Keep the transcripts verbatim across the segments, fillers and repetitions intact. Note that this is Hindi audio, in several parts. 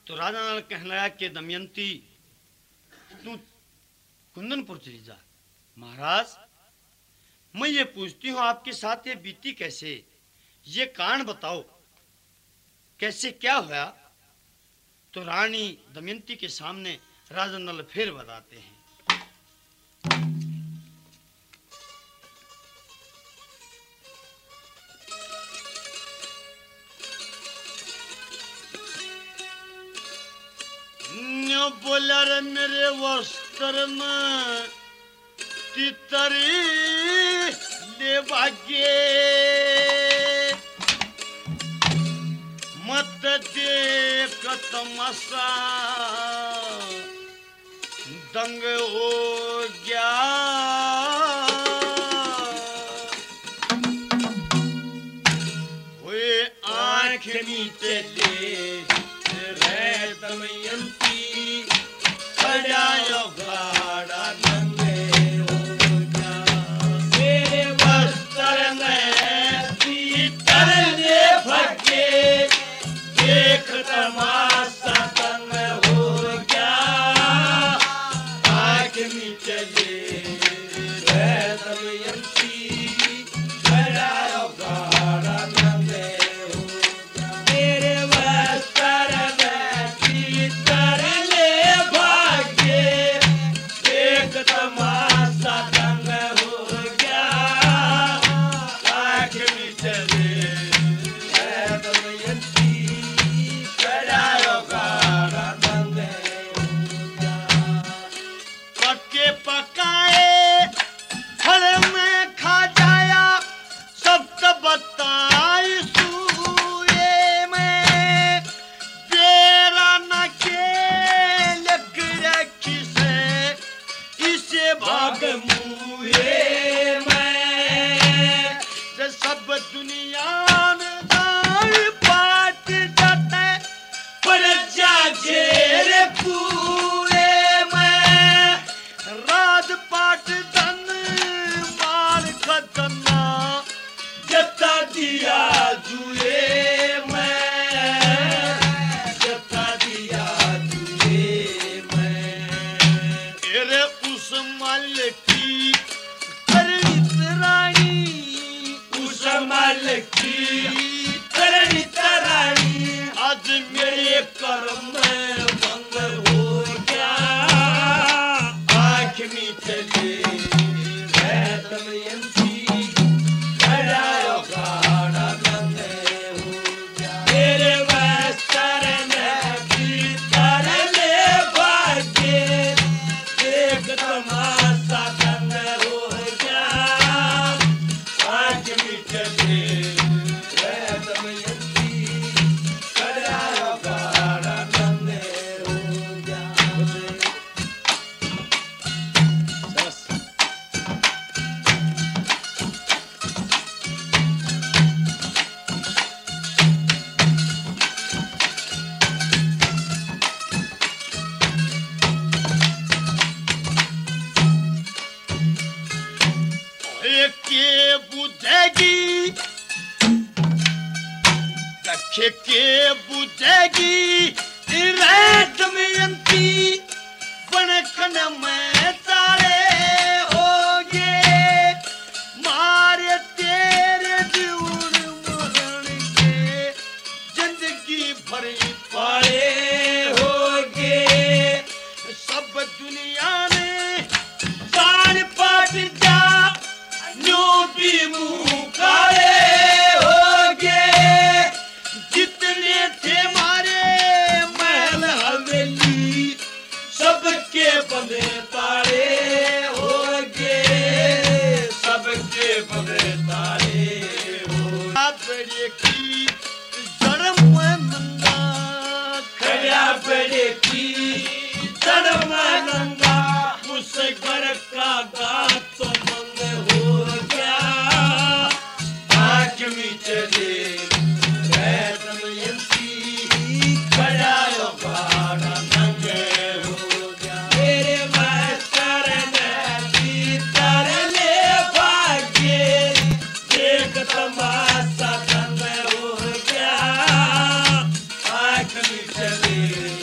तो राजा नल कहने लगा कि दमयंती तू कुंदनपुर चली जा। महाराज मैं ये पूछती हूँ आपके साथ ये बीती कैसे, ये कारण बताओ कैसे क्या हुआ। तो रानी दमयंती के सामने राजा नल फिर बताते हैं। बोला रे मेरे वस्त्र में तितरी ले भाग्ये, मत देख तमाशा दंग हो गया। हुए आँख नीचे ले रे दमयंती, खड़ायो गाड़ा नंगे हो गया। तेरे वस्त्र में तीतर ले भाग्ये, देख तमाशा दंग हो गया। आँख नीचे ले रे दमयंती, खड़ायो गाड़ा नंगे हो गया। तेरे वस्त्र में तीतर ले भाग्ये, देख तमाशा दंग हो गया। आँख नीचे ले रे दमयंती, खड़ायो गाड़ा नंगे हो गया। पक्के पकाए फल में खा जाया, सब तो बताई सूए में। तेरा न के लग रखी से इसे भाग मुए में। जे सब दुनिया में दाल पाट जाते, पर जागे रे कुएं में। राज पाट धन माल खतना, जता दिया जुए में, जता दिया जुए में। तेरे उस मल की करणित रानी, उस मल की करणित रानी, आज मेरे कर्म में भंग हो गया। आँख नीचे ले रे दमयंती, खड़ायो गाड़ा नंगे हो गया। तेरे वस्त्र में तीतर ले भाग्ये, देख तमाशा दंग हो गया। आँख नीचे ले रे दमयंती, खड़ायो गाड़ा नंगे हो गया। के बुझेगी रखे के बुझेगी रे दमयंती, बनखन में तारे होगे। मारे तेरे जीवन मरण के जिंदगी भर पाले होगे। सब दुनिया ने जान पाट जा, न्यू भी मुँह काले होगे। जितने थे मारे महल हवेली, सबके बंदे तारे होगे, सबके बंदे तारे हो। बड़े की जन्म नंगा, खड़ा बड़े की जन्म नंगा, उस घर का गात तो मंग हो गया। आँख नीचे ले रे दमयंती, खड़ायो गाड़ा नंगे हो गया। तेरे वस्त्र में तीतर ले भाग्ये, देख तमाशा दंग हो गया। आँख नीचे ले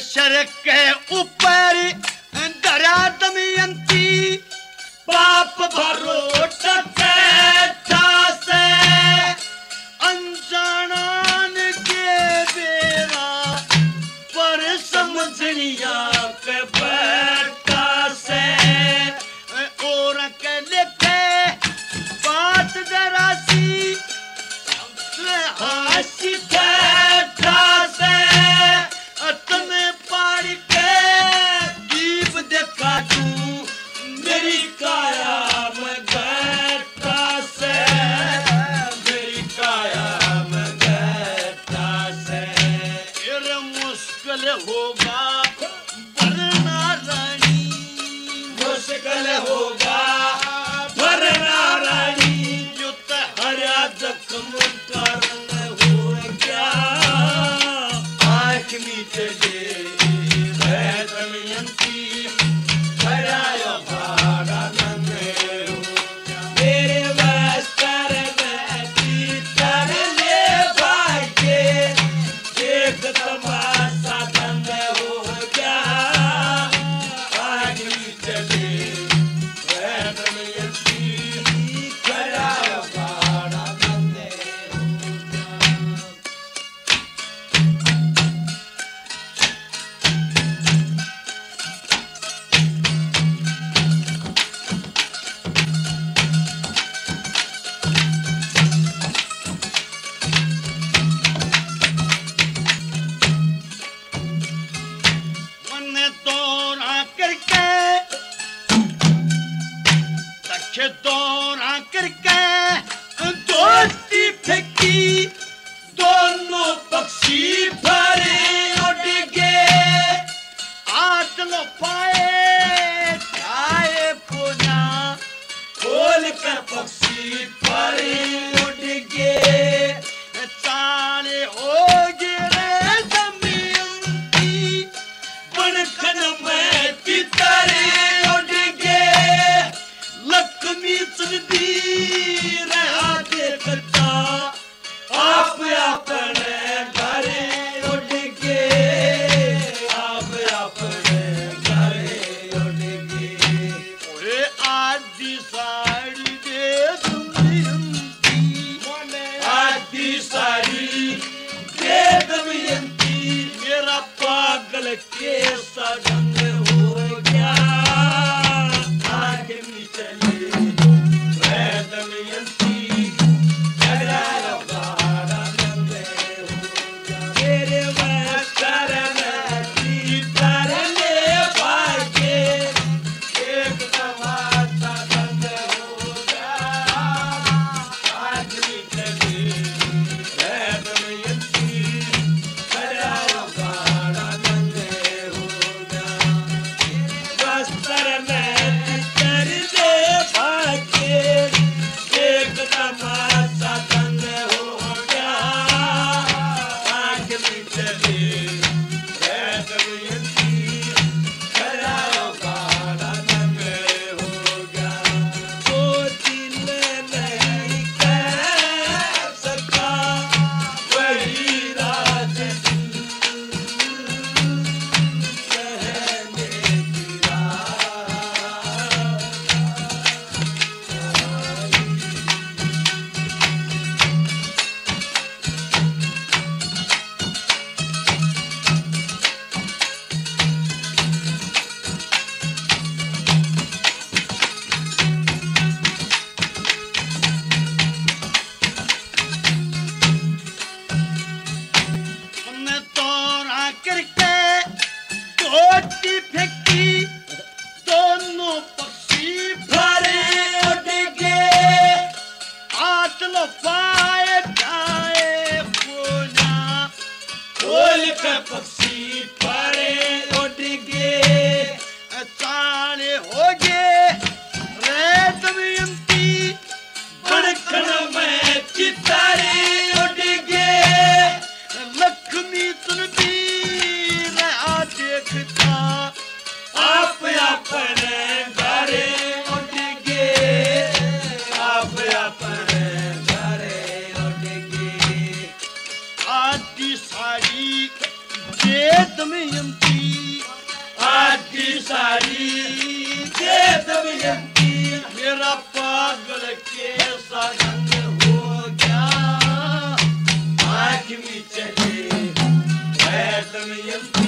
सर के ऊपर डरा दमयंती पाप भरो टकैठा से अनजानान के बेरा पर समझनिया के बैठा से और के लिखे बात जरा सी हासी ठेठा से तुम्हें पार के दीप देखा तू मेरी काया में बैठा से मेरी काया में बैठा से फिर मुश्किल होगा वरना रानी मुश्किल होगा वरना रानी युद्ध हरा जख्म कारण हो क्या आँख मीटे दे दमयंती हरायो भाड़ा नंगे मेरे वस्त्र में तर ले भाग्य देख तमाशा दंग हो क्या आँख मीटे दे दमयंती हरायो भाड़ा नंगे मन दौड़ा करके तक दौड़ा करके दोस्ती फेंकी दोनों पक्षी भरे उड़ गए आठ लो पाए जाए पुना खोल कर पक्षी भरे उड़ गए चाले हो गिरे दमयंती बनखन में तितरे उड़ गए लक्ष्मी चुनती रहा देखता आप अपने घरे उड़ गए आप अपने घरे उड़ गए ओए आदि साड़ी दे दमयंती आदि साड़ी दे दमयंती मेरा पागल कैसा ढंग हो गया आगे में चले वह दमयंती हरायो भाड़ा नंगे हो गया मेरे वस्त्र में तर ले भाग्य एक तमाशा दंग हो गया आगे में चले वह दमयंती हरायो भाड़ा नंगे हो गया वस्त्र में तर ले भाग्य एक तमाशा दंग हो गया आँख में चले वह दमयंती हरायो भाड़ा नंगे हो गया वो दिल नहीं कह सका वही राज कहने की राह हमने दौड़ा करके दोस्ती फेंकी दोनों पक्षी भरे उड़ गए आठ लो पाए जाए पुना खोल कर पक्षी भरे उड़ गए चाले हो गए रे दमयंती बनखन में चितारे उड़ गए लक्ष्मी चुनती रहा देखता आप अपने घरे उड़ गए आप अपने घरे उड़ गए आदि साड़ी दे दमयंती रंग हो गया आँख में चले है दमयंती